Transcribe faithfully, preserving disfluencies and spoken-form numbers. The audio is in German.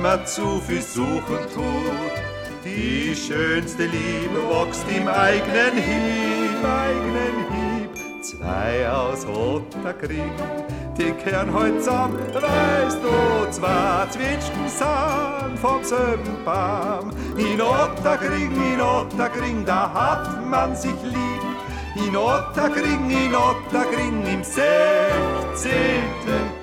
wenn man zu viel suchen tut. Die schönste Liebe wächst im eigenen Hieb, eigenen Hieb. Zwei aus Otterkring, die kehren heut zusammen, weißt du, zwei Zwetschgen sind vom selben Baum. In Otterkring, in Otterkring, da hat man sich lieb. In Otterkring, in Otterkring, im sechzehnten